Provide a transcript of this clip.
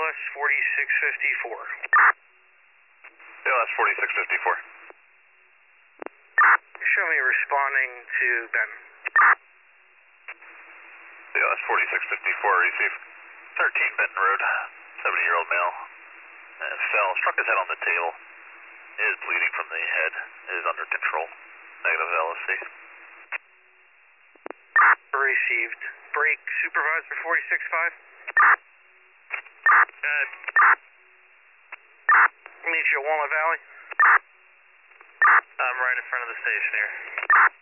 BLS 4654. BLS 4654. Show me responding to Ben. BLS 4654, receive 13 Benton Road, 70-year-old male. Fell, struck his head on the table. Is bleeding from the head. Is under control. Negative LSC. Received. Break supervisor 465. Meet you at Walnut Valley. I'm right in front of the station here.